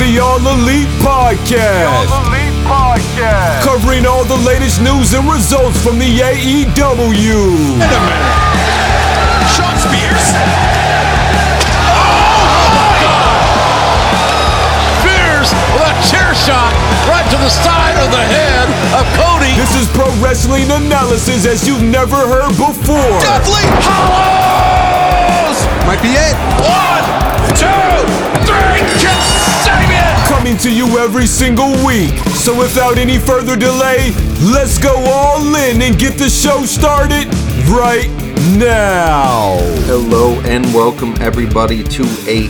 The All Elite Podcast. Covering all the latest news and results from the AEW. Wait a minute. Shawn Spears? Oh! Spears with a chair shot right to the side of the head of Cody. This is pro wrestling analysis as you've never heard before. Deathly Hallows! Might be it. 1, 2, 3, Kasabian! Coming to you every single week. So without any further delay, let's go all in and get the show started right now. Hello and welcome everybody to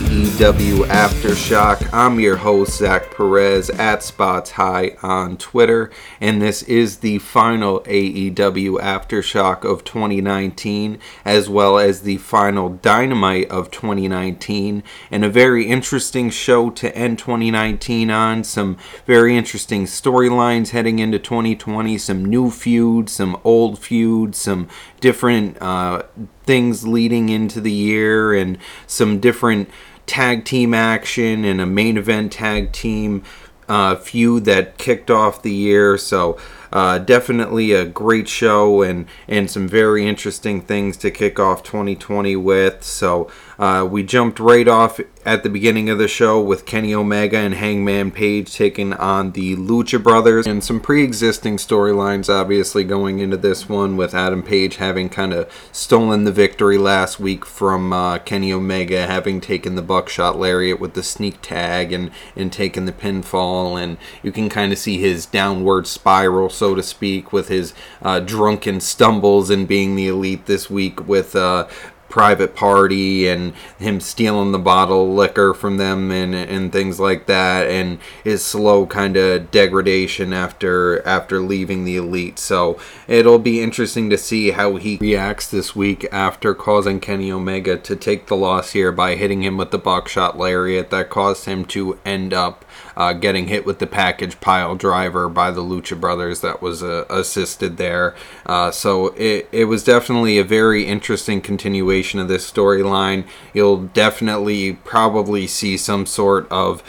AEW Aftershock. I'm your host Zach Perez at Spots High on Twitter, and this is the final AEW Aftershock of 2019, as well as the final Dynamite of 2019, and a very interesting show to end 2019 on. Some very interesting storylines heading into 2020, some new feuds, some old feuds, some different things leading into the year, and some different tag team action and a main event tag team feud that kicked off the year. So definitely a great show and some very interesting things to kick off 2020 with. So we jumped right off at the beginning of the show with Kenny Omega and Hangman Page taking on the Lucha Brothers, and some pre-existing storylines obviously going into this one, with Adam Page having kind of stolen the victory last week from Kenny Omega, having taken the buckshot lariat with the sneak tag and taken the pinfall, and you can kind of see his downward spiral, so to speak, with his drunken stumbles and being the Elite this week with Private Party and him stealing the bottle of liquor from them and things like that, and his slow kind of degradation after leaving the Elite. So it'll be interesting to see how he reacts this week after causing Kenny Omega to take the loss here by hitting him with the buckshot lariat that caused him to end up getting hit with the package pile driver by the Lucha Brothers that was assisted there. So it was definitely a very interesting continuation of this storyline. You'll definitely probably see some sort of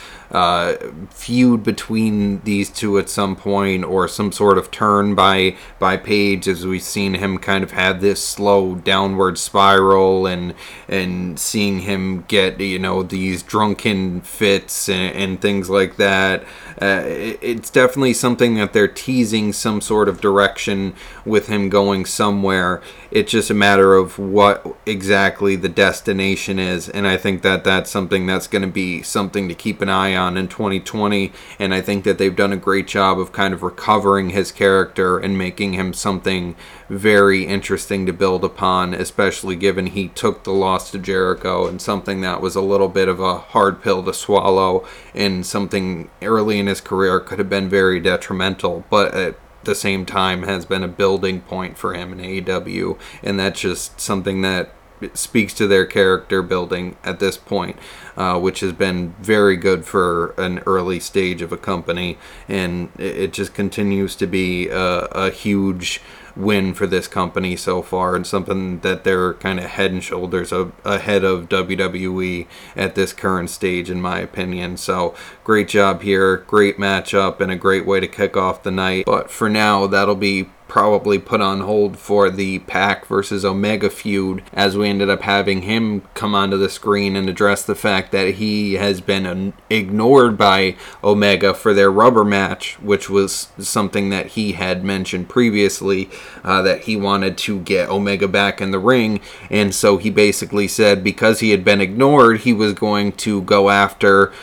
feud between these two at some point, or some sort of turn by Page, as we've seen him kind of have this slow downward spiral, and seeing him get, these drunken fits and things like that. It's definitely something that they're teasing, some sort of direction with him going somewhere. It's just a matter of what exactly the destination is, and I think that that's something that's going to be something to keep an eye on in 2020, and I think that they've done a great job of kind of recovering his character and making him something very interesting to build upon, especially given he took the loss to Jericho, and something that was a little bit of a hard pill to swallow, and something early in his career could have been very detrimental, but at the same time has been a building point for him in AEW, and that's just something that speaks to their character building at this point, which has been very good for an early stage of a company, and it just continues to be a huge win for this company so far, and something that they're kind of head and shoulders ahead of WWE at this current stage, in my opinion. So great job here, great matchup, and a great way to kick off the night. But for now, that'll be probably put on hold for the Pac versus Omega feud, as we ended up having him come onto the screen and address the fact that he has been ignored by Omega for their rubber match, which was something that he had mentioned previously, that he wanted to get Omega back in the ring, and so he basically said because he had been ignored, he was going to go after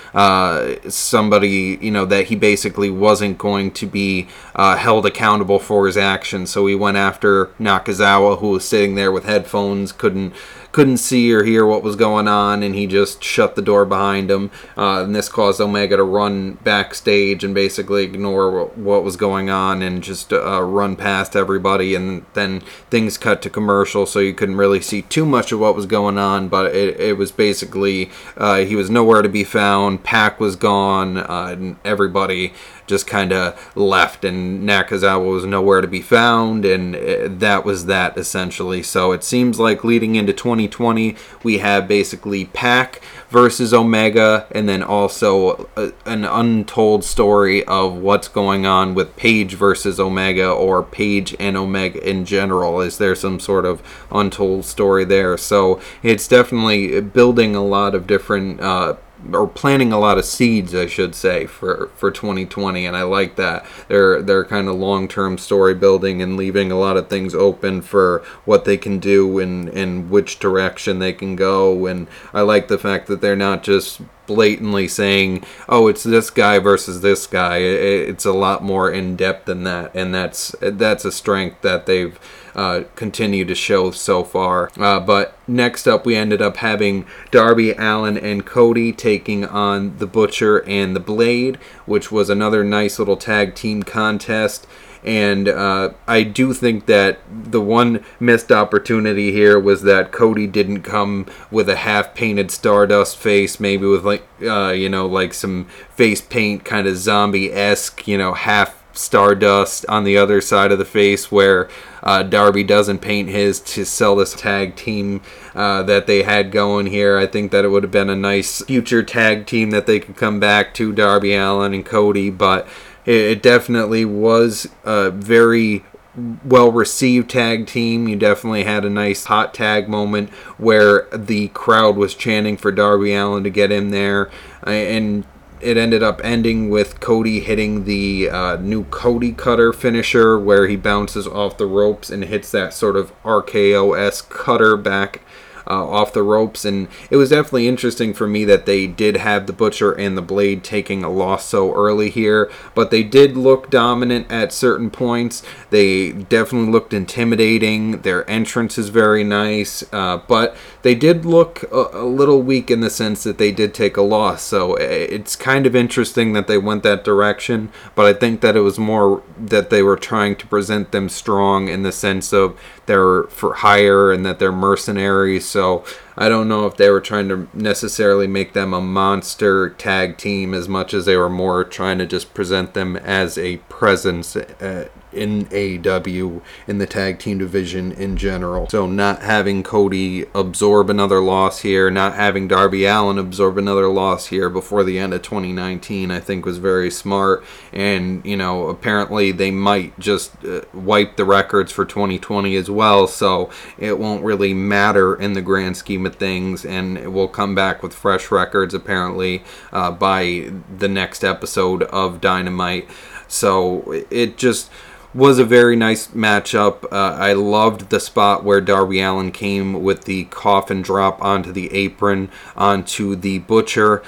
somebody, that he basically wasn't going to be held accountable for his actions. So he went after Nakazawa, who was sitting there with headphones, couldn't see or hear what was going on, and he just shut the door behind him. And this caused Omega to run backstage and basically ignore what was going on and just run past everybody. And then things cut to commercial, so you couldn't really see too much of what was going on. But it was basically he was nowhere to be found. Pac was gone, and everybody just kind of left, and Nakazawa was nowhere to be found, and that was that essentially. So it seems like leading into 2020, 2020, we have basically Pac versus Omega, and then also an untold story of what's going on with Page versus Omega, or Page and Omega in general. Is there some sort of untold story there? So it's definitely building a lot of different or planting a lot of seeds, I should say, for 2020, and I like that. They're kind of long-term story building and leaving a lot of things open for what they can do and which direction they can go, and I like the fact that they're not just blatantly saying, oh, it's this guy versus this guy. It's a lot more in-depth than that, and that's a strength that they've continue to show so far. But next up, we ended up having Darby Allin and Cody taking on the Butcher and the Blade, which was another nice little tag team contest. And I do think that the one missed opportunity here was that Cody didn't come with a half-painted Stardust face, maybe with like some face paint, kind of zombie-esque, half Stardust on the other side of the face, where Darby doesn't paint his to sell this tag team that they had going here. I think that it would have been a nice future tag team that they could come back to, Darby Allin and Cody, but it definitely was a very well-received tag team. You definitely had a nice hot tag moment where the crowd was chanting for Darby Allin to get in there, and it ended up ending with Cody hitting the new Cody Cutter finisher, where he bounces off the ropes and hits that sort of RKO-esque cutter back off the ropes. And it was definitely interesting for me that they did have the Butcher and the Blade taking a loss so early here, but they did look dominant at certain points. They definitely looked intimidating. Their entrance is very nice, but they did look a little weak in the sense that they did take a loss. So it's kind of interesting that they went that direction, but I think that it was more that they were trying to present them strong in the sense of they're for hire and that they're mercenaries. So I don't know if they were trying to necessarily make them a monster tag team as much as they were more trying to just present them as a presence in AEW in the tag team division in general. So not having Cody absorb another loss here, not having Darby Allin absorb another loss here before the end of 2019, I think was very smart. And, apparently they might just wipe the records for 2020 as well, so it won't really matter in the grand scheme of things, and it will come back with fresh records apparently by the next episode of Dynamite. So it just was a very nice matchup. I loved the spot where Darby Allin came with the coffin drop onto the apron onto the Butcher.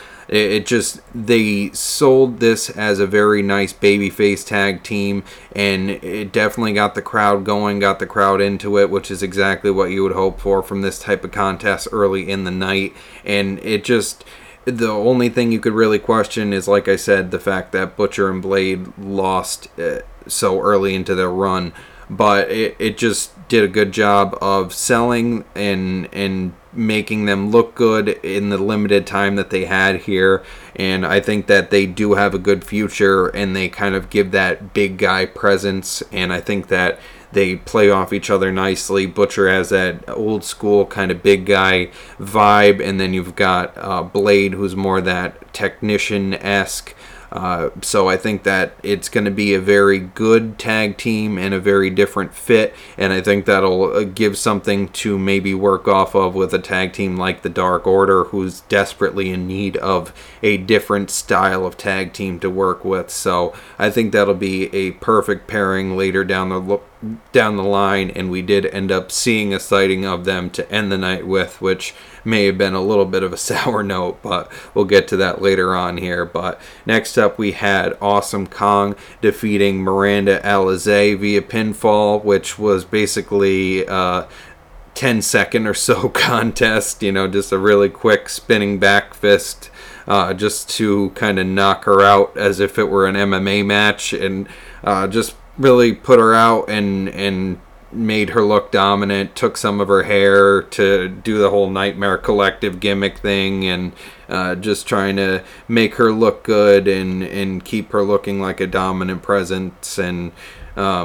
They sold this as a very nice babyface tag team, and it definitely got the crowd going, got the crowd into it, which is exactly what you would hope for from this type of contest early in the night. And the only thing you could really question is, like I said, the fact that Butcher and Blade lost so early into their run. But it just did a good job of selling and making them look good in the limited time that they had here. And I think that they do have a good future, and they kind of give that big guy presence, and I think that they play off each other nicely. Butcher has that old school kind of big guy vibe, and then you've got Blade, who's more that technician-esque. So I think that it's going to be a very good tag team and a very different fit, and I think that'll give something to maybe work off of with a tag team like the Dark Order, who's desperately in need of a different style of tag team to work with. So I think that'll be a perfect pairing later down the line, and we did end up seeing a sighting of them to end the night with, which may have been a little bit of a sour note, but we'll get to that later on here. But next up, we had Awesome Kong defeating Miranda Alizé via pinfall, which was basically 10-second or so contest, just a really quick spinning back fist just to kind of knock her out as if it were an MMA match, and just really put her out and made her look dominant, took some of her hair to do the whole Nightmare Collective gimmick thing, and just trying to make her look good and keep her looking like a dominant presence. And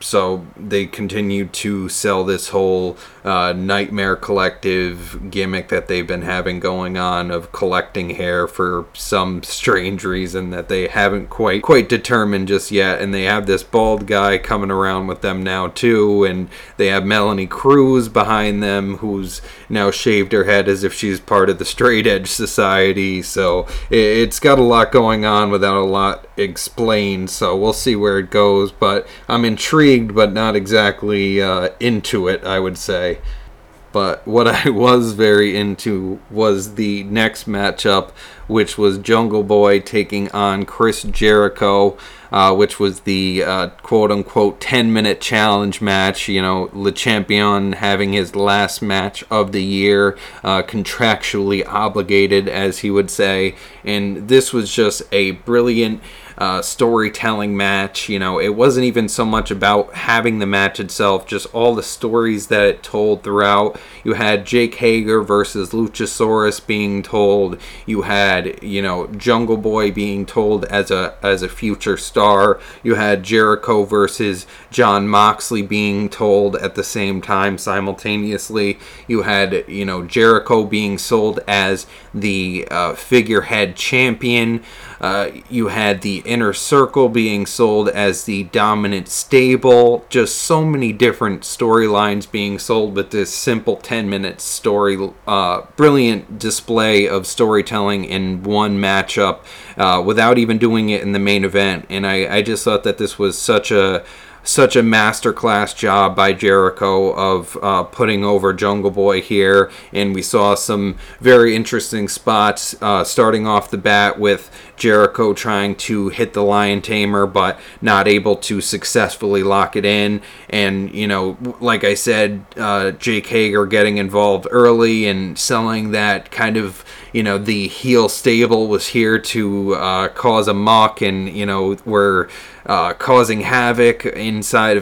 So they continue to sell this whole Nightmare Collective gimmick that they've been having going on of collecting hair for some strange reason that they haven't quite determined just yet. And they have this bald guy coming around with them now too, and they have Melanie Cruz behind them, who's now shaved her head as if she's part of the Straight Edge Society. So it's got a lot going on without a lot explained, so we'll see where it goes. But I'm intrigued, but not exactly into it, I would say. But what I was very into was the next matchup, which was Jungle Boy taking on Chris Jericho, which was the quote-unquote 10-minute challenge match. You know, Le Champion having his last match of the year, contractually obligated, as he would say. And this was just a brilliant storytelling match. You know, it wasn't even so much about having the match itself, just all the stories that it told throughout. You had Jake Hager versus Luchasaurus being told. You had, you know, Jungle Boy being told as a future star. You had Jericho versus Jon Moxley being told at the same time simultaneously. You had, you know, Jericho being sold as the figurehead champion. You had the Inner Circle being sold as the dominant stable. Just so many different storylines being sold with this simple 10-minute story. Brilliant display of storytelling in one matchup without even doing it in the main event. And I just thought that this was such a masterclass job by Jericho of putting over Jungle Boy here. And we saw some very interesting spots starting off the bat with Jericho trying to hit the Lion Tamer but not able to successfully lock it in. And, you know, like I said, Jake Hager getting involved early and selling that kind of, you know, the heel stable was here to cause a muck, and, you know, we're causing havoc inside of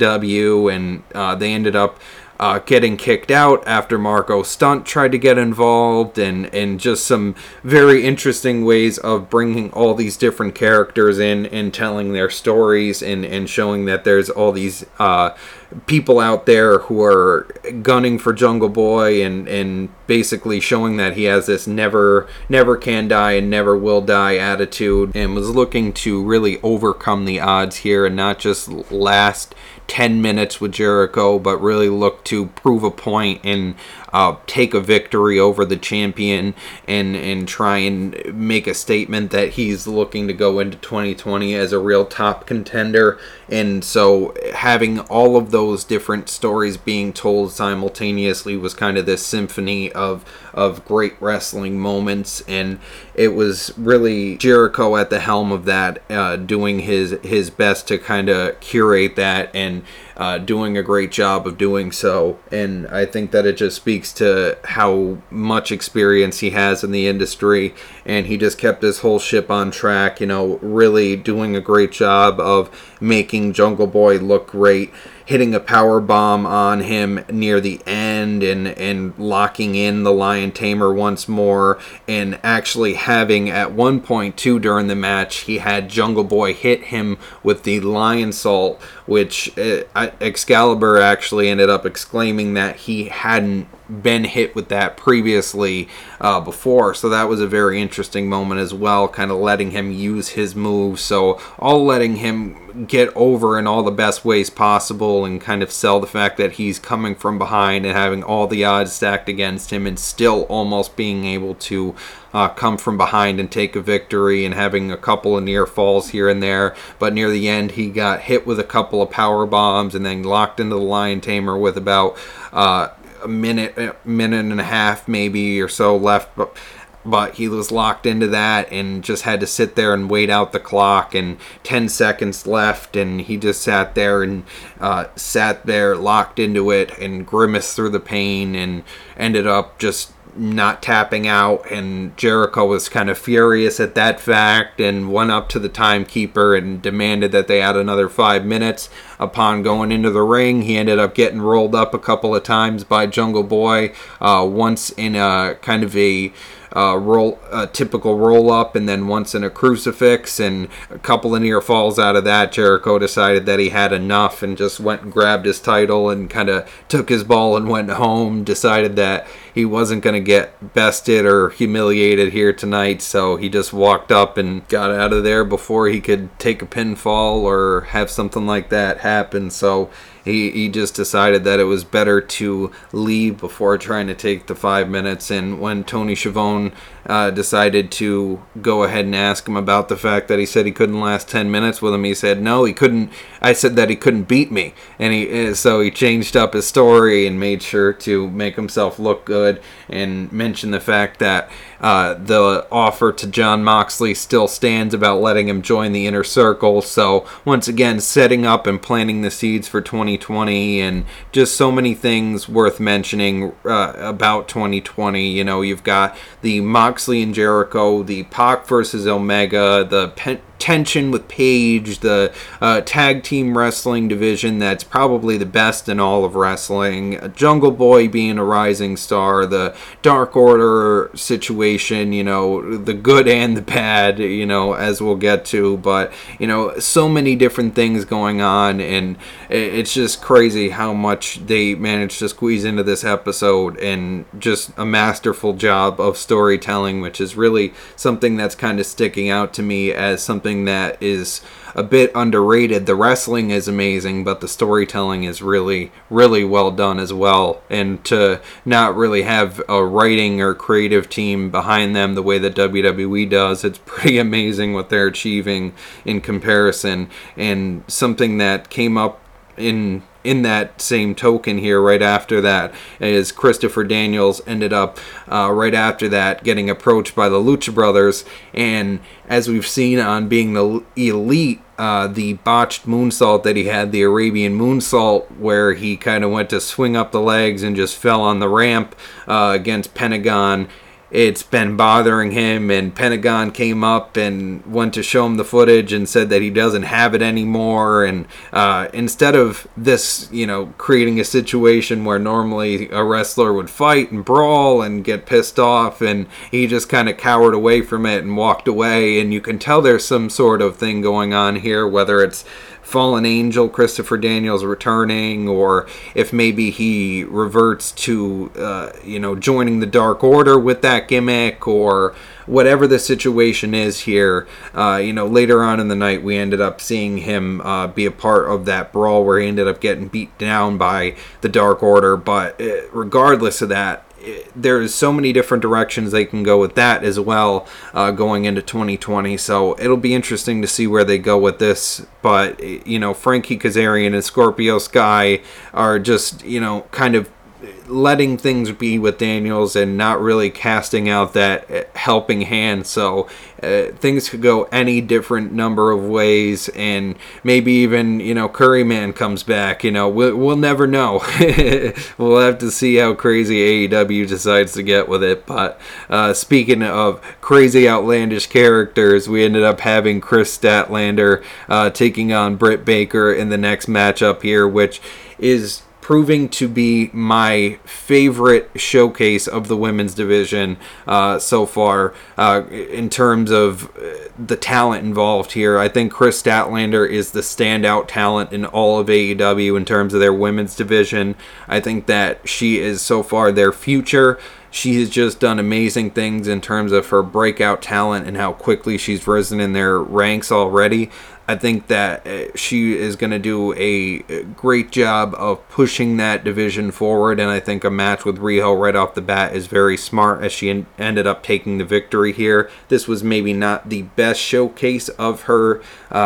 AEW, and they ended up getting kicked out after Marco Stunt tried to get involved, and just some very interesting ways of bringing all these different characters in and telling their stories, and showing that there's all these people out there who are gunning for Jungle Boy, and basically showing that he has this never can die and never will die attitude, and was looking to really overcome the odds here and not just last 10 minutes with Jericho, but really look to prove a point and take a victory over the champion, and try and make a statement that he's looking to go into 2020 as a real top contender. And so having all of those different stories being told simultaneously was kind of this symphony of great wrestling moments, and it was really Jericho at the helm of that, doing his best to kind of curate that, and doing a great job of doing so. And I think that it just speaks to how much experience he has in the industry, and he just kept his whole ship on track, you know, really doing a great job of making Jungle Boy look great, hitting a power bomb on him near the end, and locking in the Lion Tamer once more, and actually having at one point too during the match, he had Jungle Boy hit him with the Lion Salt, which Excalibur actually ended up exclaiming that he hadn't been hit with that previously before. So that was a very interesting moment as well, kind of letting him use his moves. So all letting him get over in all the best ways possible, and kind of sell the fact that he's coming from behind and having all the odds stacked against him, and still almost being able to come from behind and take a victory, and having a couple of near falls here and there. But near the end, he got hit with a couple of power bombs, and then locked into the Lion Tamer with about a minute and a half maybe or so left, but he was locked into that and just had to sit there and wait out the clock, and 10 seconds left, and he just sat there locked into it and grimaced through the pain, and ended up just not tapping out. And Jericho was kind of furious at that fact, and went up to the timekeeper and demanded that they add another 5 minutes. Upon going into the ring, he ended up getting rolled up a couple of times by Jungle Boy, once in a kind of a typical roll up and then once in a crucifix, and a couple of near falls out of that. Jericho decided that he had enough and just went and grabbed his title and kind of took his ball and went home, decided that he wasn't going to get bested or humiliated here tonight, so he just walked up and got out of there before he could take a pinfall or have something like that happen. So he just decided that it was better to leave before trying to take the 5 minutes. And when Tony Schiavone decided to go ahead and ask him about the fact that he said he couldn't last 10 minutes with him, he said, no, he couldn't. I said that he couldn't beat me. And so he changed up his story and made sure to make himself look good and mention the fact that the offer to Jon Moxley still stands about letting him join the Inner Circle. So once again, setting up and planting the seeds for 2020, and just so many things worth mentioning about 2020. You know, you've got the Moxley and Jericho, the Pac versus Omega, the tension with Paige, the tag team wrestling division that's probably the best in all of wrestling, Jungle Boy being a rising star, the Dark Order situation, you know, the good and the bad, you know, as we'll get to, but, you know, so many different things going on, and it's just crazy how much they managed to squeeze into this episode, and just a masterful job of storytelling, which is really something that's kind of sticking out to me as something that is a bit underrated. The wrestling is amazing, but the storytelling is really, really well done as well. And to not really have a writing or creative team behind them the way that WWE does, it's pretty amazing what they're achieving in comparison. And something that came up in that same token here right after that is Christopher Daniels ended up right after that getting approached by the Lucha Brothers, and as we've seen on Being the Elite, the botched moonsault that he had, the Arabian moonsault, where he kind of went to swing up the legs and just fell on the ramp against Pentagon. It's been bothering him, and Pentagon came up and went to show him the footage and said that he doesn't have it anymore. And instead of this, you know, creating a situation where normally a wrestler would fight and brawl and get pissed off, and he just kind of cowered away from it and walked away. And you can tell there's some sort of thing going on here, whether it's Fallen Angel Christopher Daniels returning, or if maybe he reverts to joining the Dark Order with that gimmick, or whatever the situation is here. Later on in the night we ended up seeing him be a part of that brawl where he ended up getting beat down by the Dark Order, but regardless of that, there's so many different directions they can go with that as well going into 2020, so it'll be interesting to see where they go with this. But Frankie Kazarian and Scorpio Sky are just kind of letting things be with Daniels and not really casting out that helping hand, so things could go any different number of ways, and maybe even Curryman comes back. We'll never know. We'll have to see how crazy AEW decides to get with it. But speaking of crazy outlandish characters, we ended up having Chris Statlander taking on Britt Baker in the next matchup here, which is proving to be my favorite showcase of the women's division so far in terms of the talent involved here. I think Chris Statlander is the standout talent in all of AEW in terms of their women's division. I think that she is so far their future. She has just done amazing things in terms of her breakout talent and how quickly she's risen in their ranks already. I think that she is going to do a great job of pushing that division forward, and I think a match with Riho right off the bat is very smart as she ended up taking the victory here. This was maybe not the best showcase of her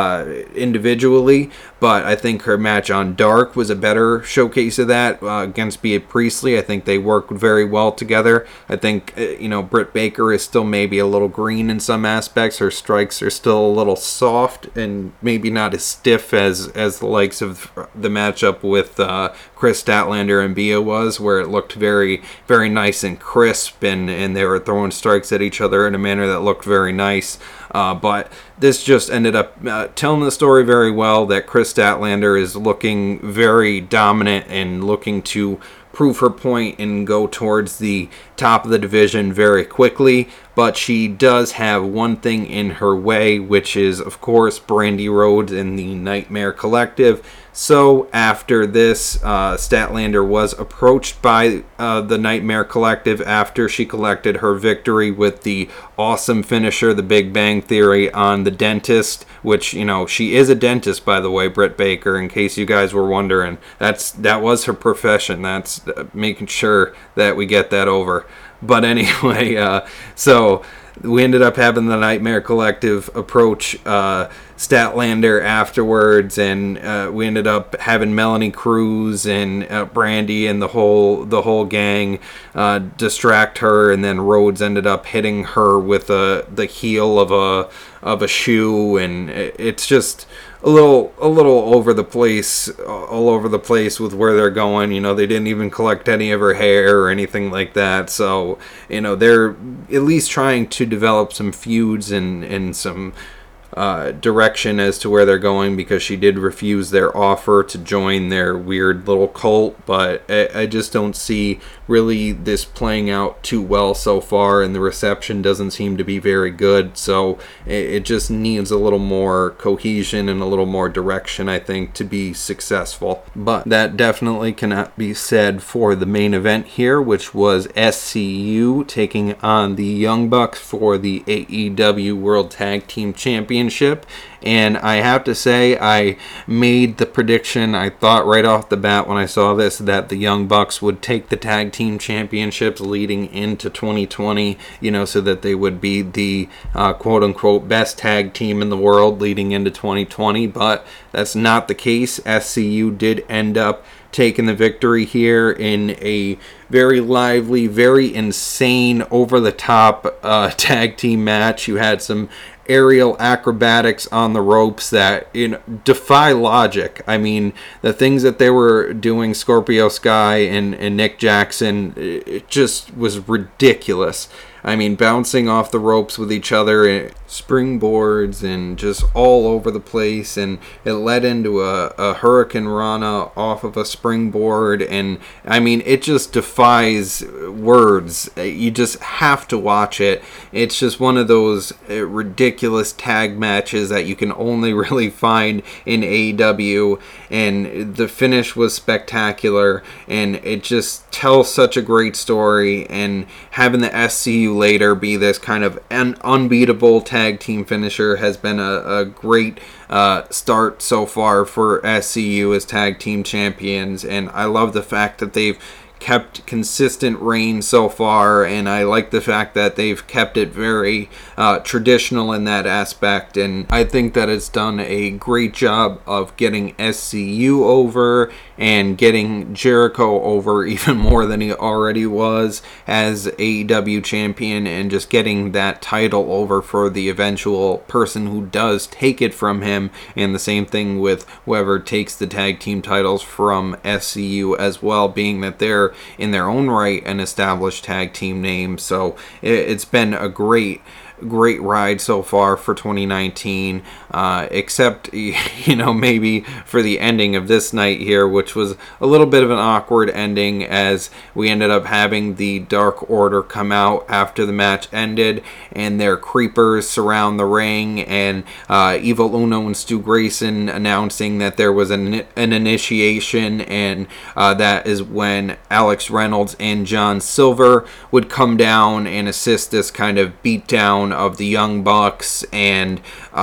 individually, but I think her match on Dark was a better showcase of that against Bea Priestley. I think they worked very well together. I think, Britt Baker is still maybe a little green in some aspects. Her strikes are still a little soft and maybe not as stiff as the likes of the matchup with Chris Statlander and Bea was, where it looked very, very nice and crisp, and they were throwing strikes at each other in a manner that looked very nice. But this just ended up telling the story very well, that Chris Statlander is looking very dominant and looking to prove her point and go towards the top of the division very quickly. But she does have one thing in her way, which is, of course, Brandi Rhodes in the Nightmare Collective. So after this, Statlander was approached by the Nightmare Collective after she collected her victory with the awesome finisher, The Big Bang Theory, on the dentist, which, you know, she is a dentist, by the way, Britt Baker, in case you guys were wondering. That was her profession. That's making sure that we get that over. But anyway, so we ended up having the Nightmare Collective approach Statlander afterwards, and we ended up having Melanie Cruz and Brandi and the whole gang distract her, and then Rhodes ended up hitting her with the heel of a shoe, and it's just a little all over the place with where they're going. You know, they didn't even collect any of her hair or anything like that. So, you know, they're at least trying to develop some feuds and some direction as to where they're going, because she did refuse their offer to join their weird little cult. But I just don't see really this playing out too well so far, and the reception doesn't seem to be very good. So it just needs a little more cohesion and a little more direction, I think, to be successful. But that definitely cannot be said for the main event here, which was SCU taking on the Young Bucks for the AEW World Tag Team Championship. And I have to say, I made the prediction, I thought right off the bat when I saw this, that the Young Bucks would take the tag team championships leading into 2020, you know, so that they would be the quote-unquote best tag team in the world leading into 2020, but that's not the case. SCU did end up taking the victory here in a very lively, very insane, over-the-top tag team match. You had some aerial acrobatics on the ropes that, you know, defy logic. I mean, the things that they were doing, Scorpio Sky and Nick Jackson, it just was ridiculous. I mean, bouncing off the ropes with each other, springboards, and just all over the place. And it led into a Hurricane Rana off of a springboard. And, I mean, it just defies words. You just have to watch it. It's just one of those ridiculous tag matches that you can only really find in AEW. And the finish was spectacular. And it just tells such a great story. And having the SCU later be this kind of an unbeatable tag team finisher has been a great start so far for SCU as tag team champions. And I love the fact that they've kept consistent reign so far, and I like the fact that they've kept it very traditional in that aspect, and I think that it's done a great job of getting SCU over and getting Jericho over even more than he already was as AEW champion, and just getting that title over for the eventual person who does take it from him, and the same thing with whoever takes the tag team titles from SCU as well, being that they're in their own right an established tag team name. So it's been a great ride so far for 2019, except, you know, maybe for the ending of this night here, which was a little bit of an awkward ending, as we ended up having the Dark Order come out after the match ended, and their creepers surround the ring, and Evil Uno and Stu Grayson announcing that there was an initiation, and that is when Alex Reynolds and John Silver would come down and assist this kind of beatdown of the Young Bucks and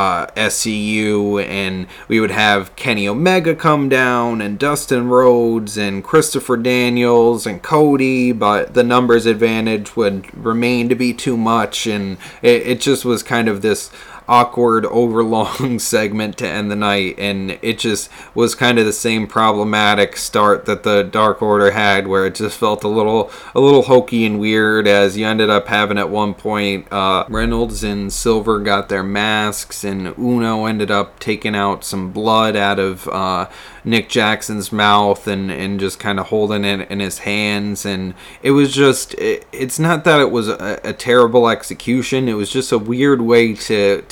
SCU, and we would have Kenny Omega come down, and Dustin Rhodes, and Christopher Daniels, and Cody, but the numbers advantage would remain to be too much, and it just was kind of this awkward, overlong segment to end the night, and it just was kind of the same problematic start that the Dark Order had, where it just felt a little hokey and weird, as you ended up having at one point Reynolds and Silver got their masks, and Uno ended up taking out some blood out of Nick Jackson's mouth and just kind of holding it in his hands, and it was just, it's not that it was a terrible execution, it was just a weird way to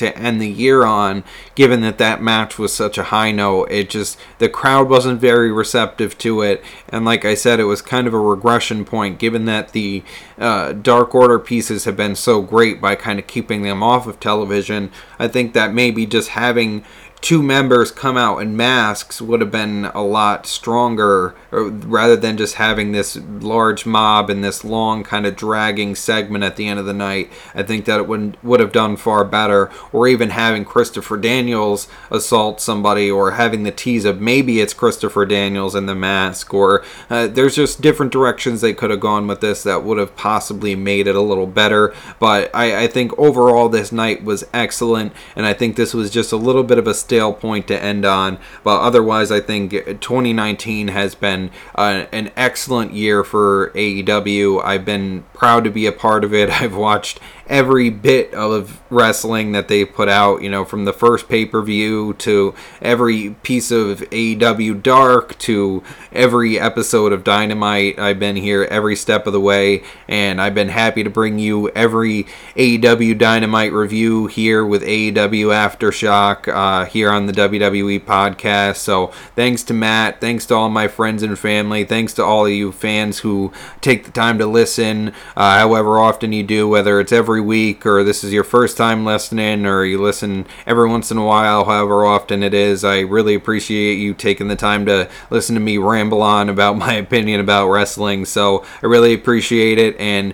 to end the year on, given that match was such a high note. The crowd wasn't very receptive to it, and like I said, it was kind of a regression point, given that the Dark Order pieces have been so great by kind of keeping them off of television. I think that maybe just having two members come out in masks would have been a lot stronger, rather than just having this large mob and this long kind of dragging segment at the end of the night. I think that it would have done far better, or even having Christopher Daniels assault somebody, or having the tease of maybe it's Christopher Daniels in the mask, or there's just different directions they could have gone with this that would have possibly made it a little better. But I think overall this night was excellent, and I think this was just a little bit of a stale point to end on, but otherwise I think 2019 has been an excellent year for AEW. I've been proud to be a part of it. I've watched every bit of wrestling that they put out, from the first pay-per-view to every piece of AEW Dark to every episode of Dynamite. I've been here every step of the way, and I've been happy to bring you every AEW Dynamite review here with AEW Aftershock here on the WWE podcast. So thanks to Matt, thanks to all my friends and family, thanks to all of you fans who take the time to listen, however often you do, whether it's every week or this is your first time listening or you listen every once in a while, however often it is. I really appreciate you taking the time to listen to me ramble on about my opinion about wrestling. So I really appreciate it, and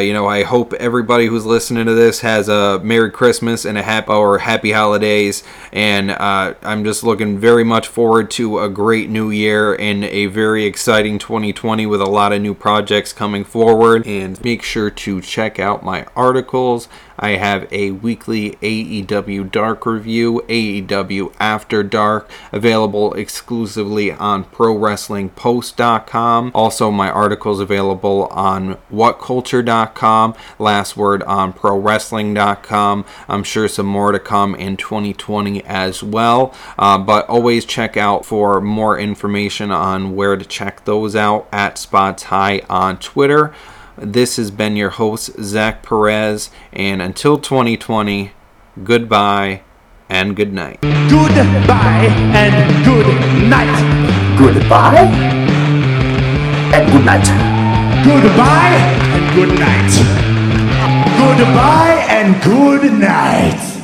I hope everybody who's listening to this has a Merry Christmas and a happy holidays, and I'm just looking very much forward to a great new year and a very exciting 2020 with a lot of new projects coming forward. And make sure to check out my articles. I have a weekly AEW Dark review, AEW After Dark, available exclusively on ProWrestlingPost.com. Also, my articles available on WhatCulture.com, Last Word on ProWrestling.com. I'm sure some more to come in 2020 as well, but always check out for more information on where to check those out at Spots High on Twitter. This has been your host, Zach Perez, and until 2020, goodbye and good night. Goodbye and good night. Goodbye and good night. Goodbye and good night. Goodbye and good night.